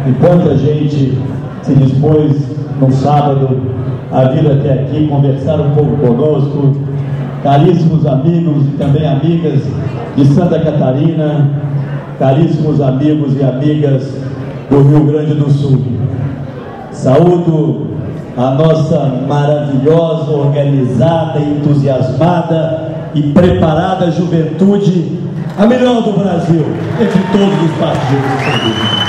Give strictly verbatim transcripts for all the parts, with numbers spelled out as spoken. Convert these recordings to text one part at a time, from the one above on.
e quanta gente se dispôs no sábado a vir até aqui conversar um pouco conosco, caríssimos amigos e também amigas de Santa Catarina, caríssimos amigos e amigas do Rio Grande do Sul. Saúdo a nossa maravilhosa, organizada, entusiasmada e preparada juventude, a melhor do Brasil, entre todos os partidos políticos.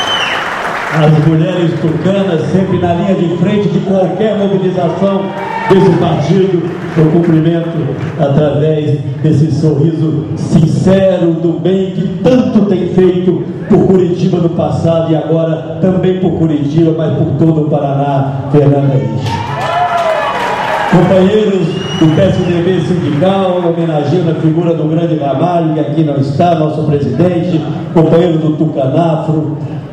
As mulheres tucanas sempre na linha de frente de qualquer mobilização desse partido, eu cumprimento através desse sorriso sincero do bem que tanto tem feito por Curitiba no passado e agora também por Curitiba, mas por todo o Paraná, Fernanda Richa. Companheiros do P S D B sindical, homenageando a figura do grande Ramalho, que aqui não está, nosso presidente, companheiro do Tucanafro,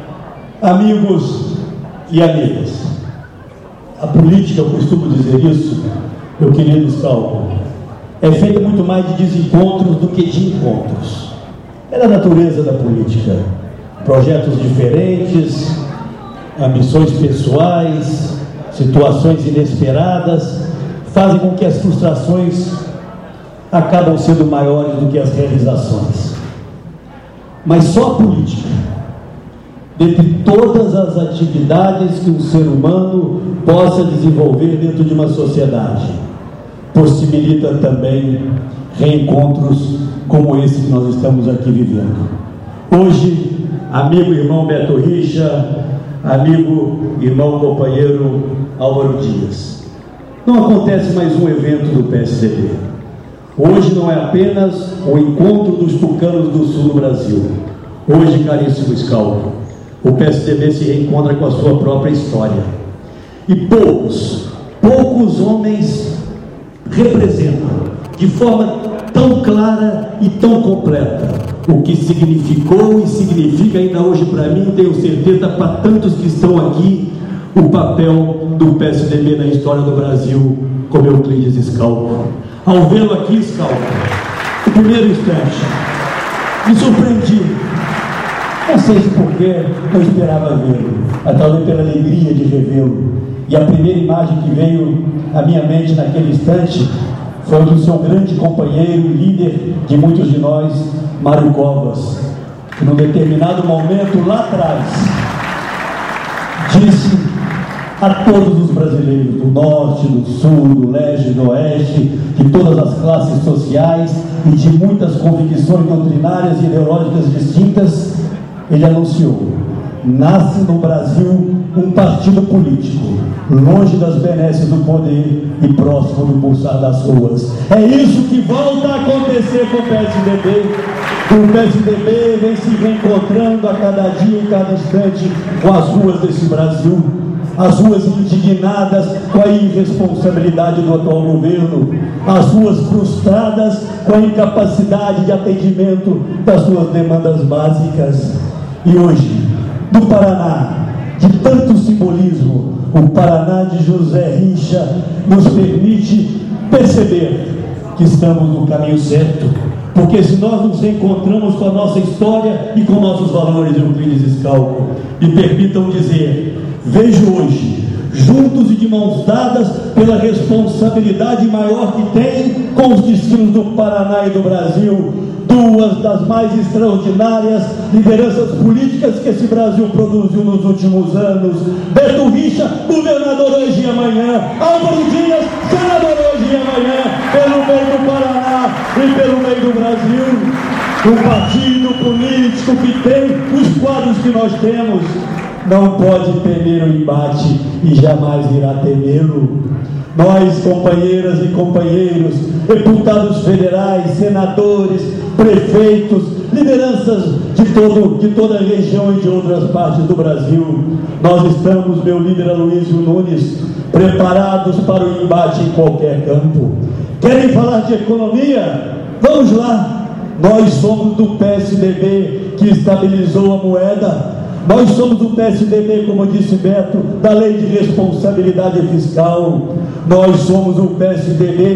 amigos e amigas. A política, eu costumo dizer isso, meu querido Scalco, é feita muito mais de desencontros do que de encontros. É da natureza da política. Projetos diferentes, ambições pessoais, situações inesperadas, fazem com que as frustrações acabam sendo maiores do que as realizações. Mas só a política, dentre todas as atividades que um ser humano possa desenvolver dentro de uma sociedade, possibilita também reencontros como esse que nós estamos aqui vivendo. Hoje, amigo irmão Beto Richa, amigo irmão companheiro Álvaro Dias, não acontece mais um evento do P S D B. Hoje não é apenas o encontro dos tucanos do sul do Brasil. Hoje, caríssimo Scalco, o P S D B se reencontra com a sua própria história. E poucos, poucos homens representam de forma tão clara e tão completa o que significou e significa ainda hoje para mim, tenho certeza para tantos que estão aqui, o papel do P S D B na história do Brasil, como Euclides Scalco. Ao vê-lo aqui, Scalco, no primeiro instante, me surpreendi. Não sei se porque eu esperava vê-lo, mas talvez pela alegria de revê-lo. E a primeira imagem que veio à minha mente naquele instante foi do seu grande companheiro e líder de muitos de nós, Mário Covas, que num determinado momento lá atrás disse a todos os brasileiros do norte, do sul, do leste, do oeste, de todas as classes sociais e de muitas convicções doutrinárias e ideológicas distintas, ele anunciou: nasce no Brasil um partido político, longe das benesses do poder e próximo do pulsar das ruas. É isso que volta a acontecer com o P S D B. O P S D B vem se reencontrando a cada dia e cada instante com as ruas desse Brasil, as ruas indignadas com a irresponsabilidade do atual governo, as ruas frustradas com a incapacidade de atendimento das suas demandas básicas. E hoje, do Paraná, de tanto simbolismo, o Paraná de José Richa nos permite perceber que estamos no caminho certo, porque se nós nos encontramos com a nossa história e com nossos valores, Euclides Scalco, me permitam dizer, vejo hoje, juntos e de mãos dadas, pela responsabilidade maior que tem com os destinos do Paraná e do Brasil, duas das mais extraordinárias lideranças políticas que esse Brasil produziu nos últimos anos. Beto Richa, governador hoje e amanhã, Álvaro Dias, senador hoje e amanhã, pelo meio do Paraná e pelo meio do Brasil. Um partido político que tem os quadros que nós temos não pode temer o embate e jamais irá temê-lo. Nós, companheiras e companheiros, deputados federais, senadores, prefeitos, lideranças de, todo, de toda a região e de outras partes do Brasil, nós estamos, meu líder Aloysio Nunes, preparados para o embate em qualquer campo. Querem falar de economia? Vamos lá! Nós somos do P S D B que estabilizou a moeda. Nós somos do P S D B, como disse Beto, da Lei de Responsabilidade Fiscal. Nós somos o P S D B que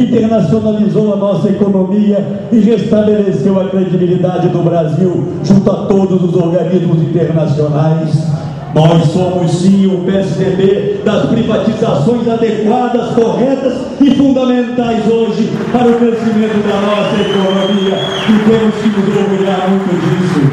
internacionalizou a nossa economia e restabeleceu a credibilidade do Brasil junto a todos os organismos internacionais. Nós somos sim o P S D B das privatizações adequadas, corretas e fundamentais hoje para o crescimento da nossa economia, e temos que nos orgulhar muito disso.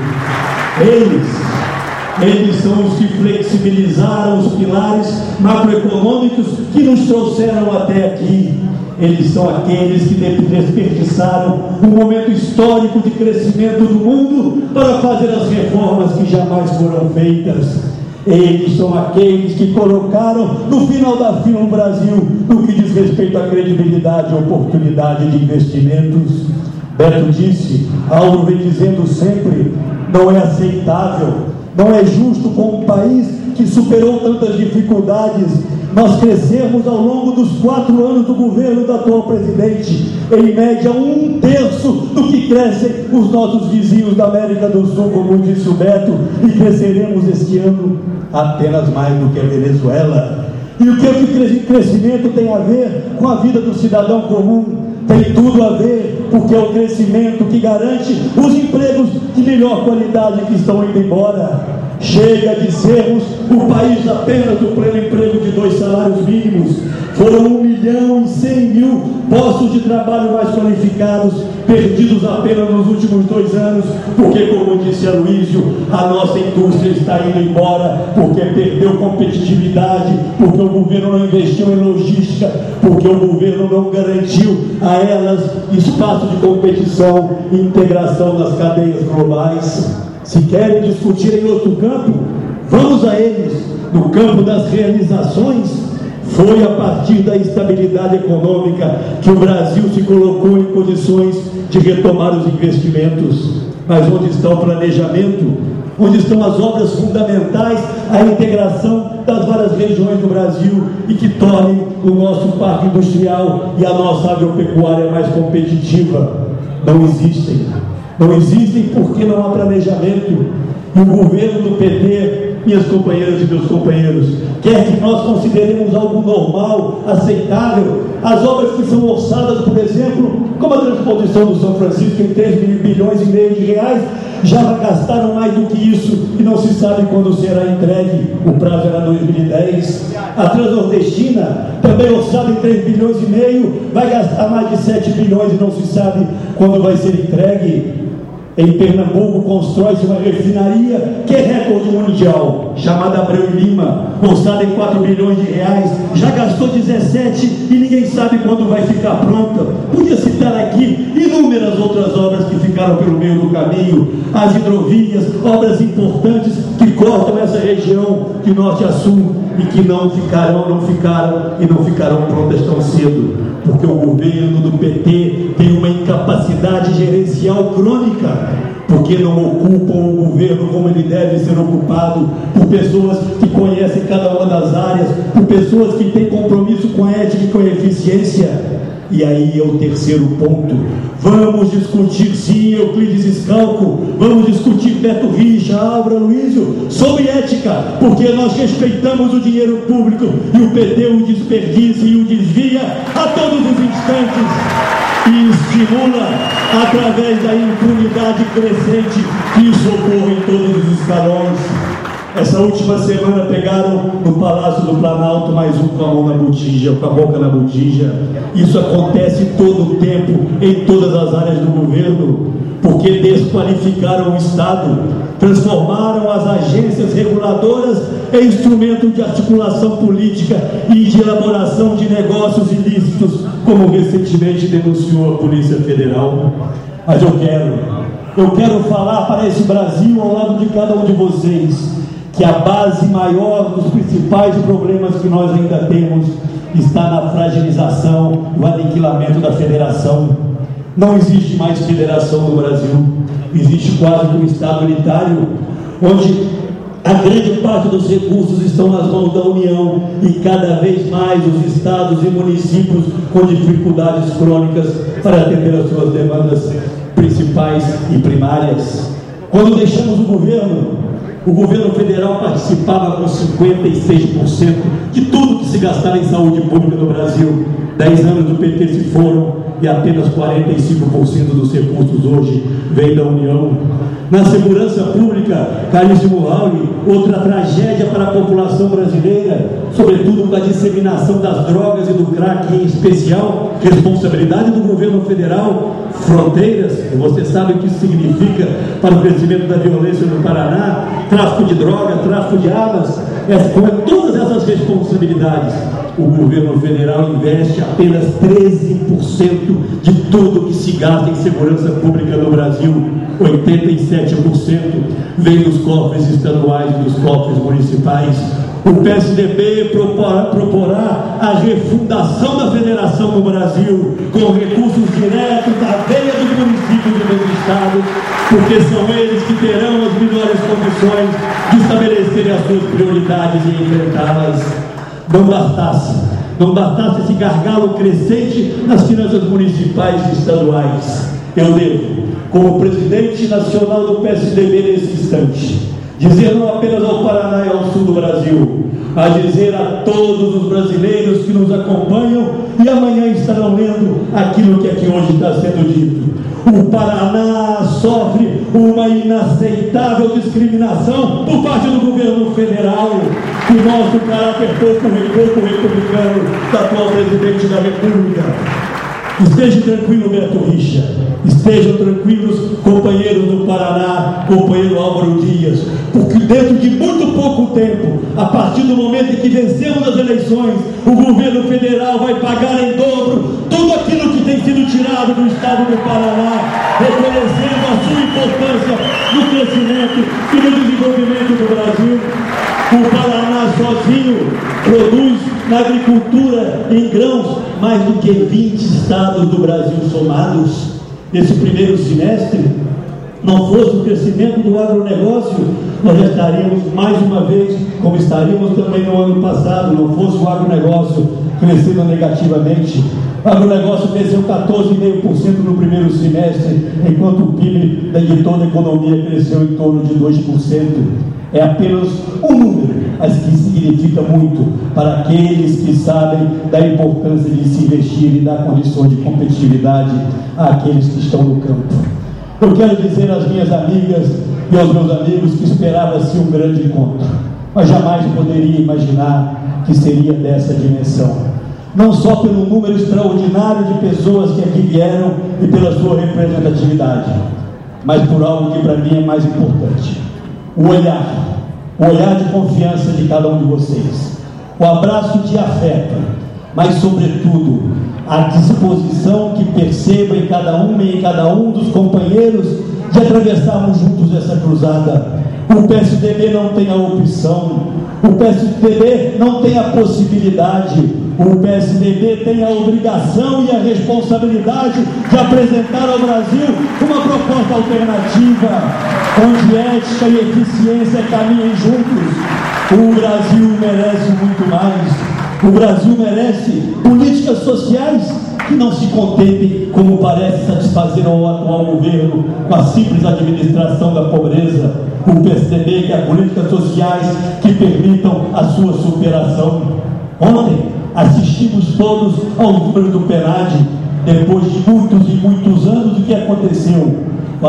Eles Eles são os que flexibilizaram os pilares macroeconômicos que nos trouxeram até aqui. Eles são aqueles que desperdiçaram um momento histórico de crescimento do mundo para fazer as reformas que jamais foram feitas. Eles são aqueles que colocaram no final da fila o Brasil no que diz respeito à credibilidade e oportunidade de investimentos. Beto disse, Auro vem dizendo sempre, não é aceitável, não é justo com um país que superou tantas dificuldades nós crescemos ao longo dos quatro anos do governo do atual presidente, em média um terço do que crescem os nossos vizinhos da América do Sul, como disse o Beto, e cresceremos este ano apenas mais do que a Venezuela. E o que o crescimento tem a ver com a vida do cidadão comum? Tem tudo a ver, porque é o crescimento que garante os empregos de melhor qualidade que estão indo embora. Chega de sermos o país apenas do pleno emprego de dois salários mínimos. Foram um milhão e cem mil postos de trabalho mais qualificados perdidos apenas nos últimos dois anos, porque, como disse Aloysio, a nossa indústria está indo embora, porque perdeu competitividade, porque o governo não investiu em logística, porque o governo não garantiu a elas espaço de competição e integração nas cadeias globais. Se querem discutir em outro campo, vamos a eles. No campo das realizações, foi a partir da estabilidade econômica que o Brasil se colocou em condições de retomar os investimentos. Mas onde está o planejamento? Onde estão as obras fundamentais à integração das várias regiões do Brasil e que tornem o nosso parque industrial e a nossa agropecuária mais competitiva? Não existem. Não existem porque não há planejamento. E o governo do P T, minhas companheiras e meus companheiros, quer que nós consideremos algo normal, aceitável, as obras que são orçadas, por exemplo, como a transposição do São Francisco em três bilhões e meio de reais, já gastaram mais do que isso e não se sabe quando será entregue. O prazo era dois mil e dez. A Transnordestina, também orçada em três bilhões e meio, vai gastar mais de sete bilhões e não se sabe quando vai ser entregue. Em Pernambuco constrói-se uma refinaria que é recorde mundial, chamada Abreu e Lima, orçada em quatro bilhões de reais, já gastou dezessete e ninguém sabe quando vai ficar pronta. Podia citar aqui inúmeras outras obras que ficaram pelo meio do caminho, as hidrovias, obras importantes que cortam essa região de norte a sul e que não ficarão, não ficaram e não ficarão prontas tão cedo. Porque o governo do P T tem uma incapacidade gerencial crônica, porque não ocupam o governo como ele deve ser ocupado, por pessoas que conhecem cada uma das áreas, por pessoas que têm compromisso com a ética e com a eficiência. E aí é o terceiro ponto. Vamos discutir sim Euclides Scalco, vamos discutir Beto Richa, Álvaro, Aloysio, sobre ética, porque nós respeitamos o dinheiro público e o P T o desperdiça e o desvia a todos os instantes e estimula através da impunidade crescente que isso ocorre em todos os escalões. Essa última semana pegaram no Palácio do Planalto mais um com a mão na botija, com a boca na botija. Isso acontece todo o tempo, em todas as áreas do governo, porque desqualificaram o Estado, transformaram as agências reguladoras em instrumento de articulação política e de elaboração de negócios ilícitos, como recentemente denunciou a Polícia Federal. Mas eu quero, eu quero falar para esse Brasil ao lado de cada um de vocês, que a base maior dos principais problemas que nós ainda temos está na fragilização, no aniquilamento da federação. Não existe mais federação no Brasil, existe quase que um Estado unitário, onde a grande parte dos recursos estão nas mãos da União e cada vez mais os estados e municípios com dificuldades crônicas para atender as suas demandas principais e primárias. Quando deixamos o governo, o governo federal participava com cinquenta e seis por cento de tudo que se gastava em saúde pública no Brasil. Dez anos do P T se foram e apenas quarenta e cinco por cento dos recursos hoje vem da União. Na segurança pública, caríssimo Raul, outra tragédia para a população brasileira, sobretudo com a disseminação das drogas e do crack em especial, responsabilidade do governo federal, fronteiras, você sabe o que isso significa para o crescimento da violência no Paraná, tráfico de droga, tráfico de armas, é, com todas essas responsabilidades, o governo federal investe apenas treze por cento de tudo que se gasta em segurança pública no Brasil. oitenta e sete por cento vem dos cofres estaduais e dos cofres municipais. O P S D B proporá, proporá a refundação da federação no Brasil com recursos diretos da veia dos municípios e dos estados, porque são eles que terão as melhores condições de estabelecerem as suas prioridades e enfrentá-las. Não bastasse, não bastasse esse gargalo crescente nas finanças municipais e estaduais. Eu devo, como presidente nacional do P S D B nesse instante, dizer não apenas ao Paraná e ao sul do Brasil, a dizer a todos os brasileiros que nos acompanham e amanhã estarão lendo aquilo que aqui hoje está sendo dito. O Paraná sofre uma inaceitável discriminação por parte do governo federal, que mostra o caráter pouco, pouco republicano da atual presidente da República. Esteja tranquilo, Beto Richa. Estejam tranquilos, companheiros do Paraná, companheiro Álvaro Dias, porque dentro de muito pouco tempo, a partir do momento em que vencemos as eleições, o governo federal vai pagar em dobro tudo aquilo que tem sido tirado do estado do Paraná, reconhecendo a sua importância no crescimento e no desenvolvimento do Brasil. O Paraná sozinho produz na agricultura em grãos mais do que vinte estados do Brasil somados. Nesse primeiro semestre, não fosse o crescimento do agronegócio, nós já estaríamos mais uma vez, como estaríamos também no ano passado, não fosse o agronegócio crescendo negativamente. O agronegócio cresceu quatorze vírgula cinco por cento no primeiro semestre, enquanto o P I B de toda a economia cresceu em torno de dois por cento. É apenas um número, mas que significa muito para aqueles que sabem da importância de se investir e dar condições de competitividade àqueles que estão no campo. Eu quero dizer às minhas amigas e aos meus amigos que esperava-se um grande encontro, mas jamais poderia imaginar que seria dessa dimensão. Não só pelo número extraordinário de pessoas que aqui vieram e pela sua representatividade, mas por algo que para mim é mais importante. O olhar, o olhar de confiança de cada um de vocês, o abraço de afeto, mas sobretudo a disposição que perceba em cada uma e em cada um dos companheiros de atravessarmos juntos essa cruzada. O P S D B não tem a opção, o P S D B não tem a possibilidade, o P S D B tem a obrigação e a responsabilidade de apresentar ao Brasil uma proposta alternativa, onde ética e eficiência caminhem juntos. O Brasil merece muito mais. O Brasil merece políticas sociais que não se contentem, como parece satisfazer ao atual governo, com a simples administração da pobreza. O P S D B quer políticas sociais que permitam a sua superação. Ontem assistimos todos ao número do PNAD, depois de muitos e muitos anos, o que aconteceu? O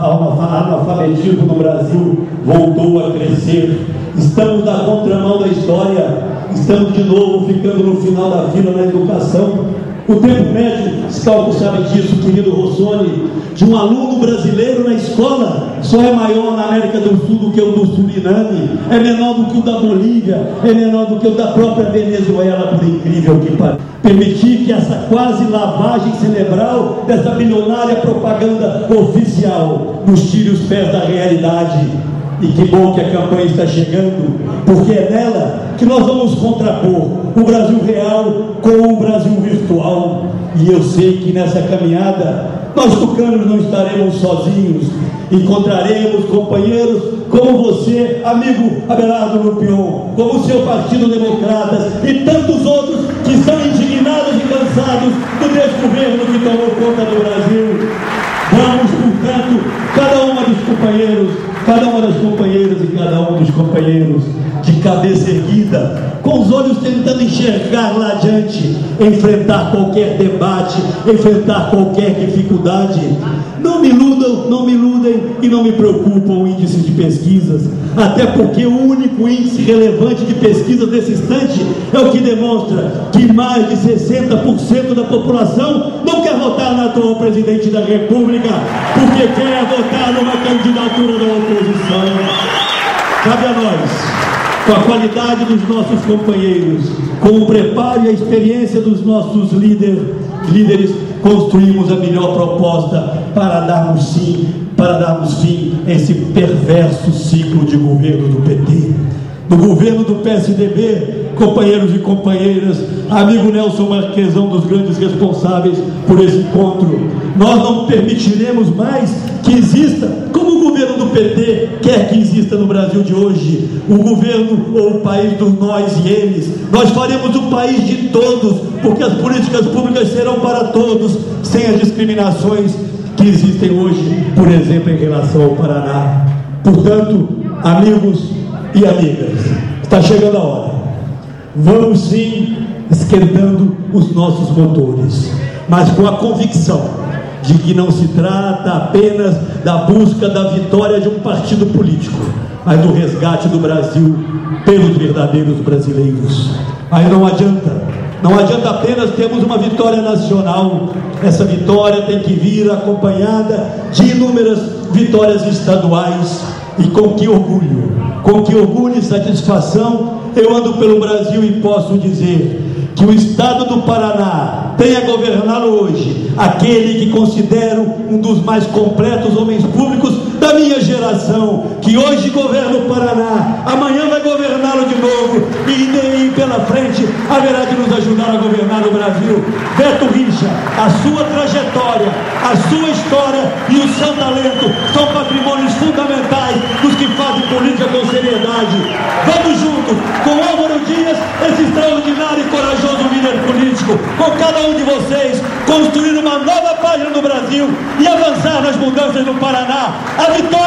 analfabetismo no Brasil voltou a crescer. Estamos na contramão da história, estamos de novo ficando no final da fila na educação. O tempo médio, Scalco sabe disso, querido Rossoni, de um aluno brasileiro na escola só é maior na América do Sul do que o do Suriname, é menor do que o da Bolívia, é menor do que o da própria Venezuela, por incrível que pareça. Permitir que essa quase lavagem cerebral dessa bilionária propaganda oficial nos tire os pés da realidade. E que bom que a campanha está chegando, porque é nela que nós vamos contrapor o Brasil real com o Brasil virtual. E eu sei que nessa caminhada nós tucanos não estaremos sozinhos, encontraremos companheiros como você, amigo Abelardo Lupion, como o seu Partido Democratas e tantos outros que estão indignados e cansados do desgoverno que tomou conta do Brasil. Vamos, portanto, cada uma dos companheiros cada uma das companheiras e cada um dos companheiros de cabeça erguida, com os olhos tentando enxergar lá adiante, enfrentar qualquer debate, enfrentar qualquer dificuldade. Não me iludam, não me iludem e não me preocupam o índice de pesquisas, até porque o único índice relevante de pesquisas nesse instante é o que demonstra que mais de sessenta por cento da população não quer votar no atual presidente da República, porque quer votar numa candidatura da oposição. Cabe a nós, com a qualidade dos nossos companheiros, com o preparo e a experiência dos nossos líder, líderes, construímos a melhor proposta para darmos sim, para darmos fim a esse perverso ciclo de governo do P T, do governo do P S D B. Companheiros e companheiras, amigo Nelson Marques, um dos grandes responsáveis por esse encontro, nós não permitiremos mais que exista, como o governo do P T quer que exista no Brasil de hoje, o governo ou o país dos nós e eles. Nós faremos o país de todos, porque as políticas públicas serão para todos, sem as discriminações que existem hoje, por exemplo, em relação ao Paraná. Portanto, amigos e amigas, está chegando a hora. Vamos sim esquentando os nossos motores, mas com a convicção de que não se trata apenas da busca da vitória de um partido político, mas do resgate do Brasil pelos verdadeiros brasileiros. Aí não adianta, não adianta apenas termos uma vitória nacional. Essa vitória tem que vir acompanhada de inúmeras vitórias estaduais. E com que orgulho, com que orgulho e satisfação eu ando pelo Brasil e posso dizer que o estado do Paraná tem a governá-lo hoje aquele que considero um dos mais completos homens públicos da minha geração, que hoje governa o Paraná, amanhã vai governá-lo de novo, e daí pela frente haverá de nos ajudar a governar o Brasil. Beto Richa, a sua trajetória, a sua história e o seu talento são patrimônios fundamentais dos que fazem política com seriedade. Vamos juntos, com Álvaro Dias, esse extraordinário e corajoso líder político, com cada um de vocês, construir uma nova página no Brasil e avançar nas mudanças no Paraná. A vitória